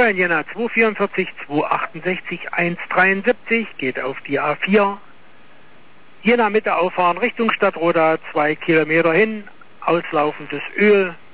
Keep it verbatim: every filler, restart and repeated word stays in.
in Jena zweihundertvierundvierzig, zweihundertachtundsechzig, hundertdreiundsiebzig, geht auf die A vier. Jena Mitte auffahren Richtung Stadtroda, zwei Kilometer hin, auslaufendes Öl,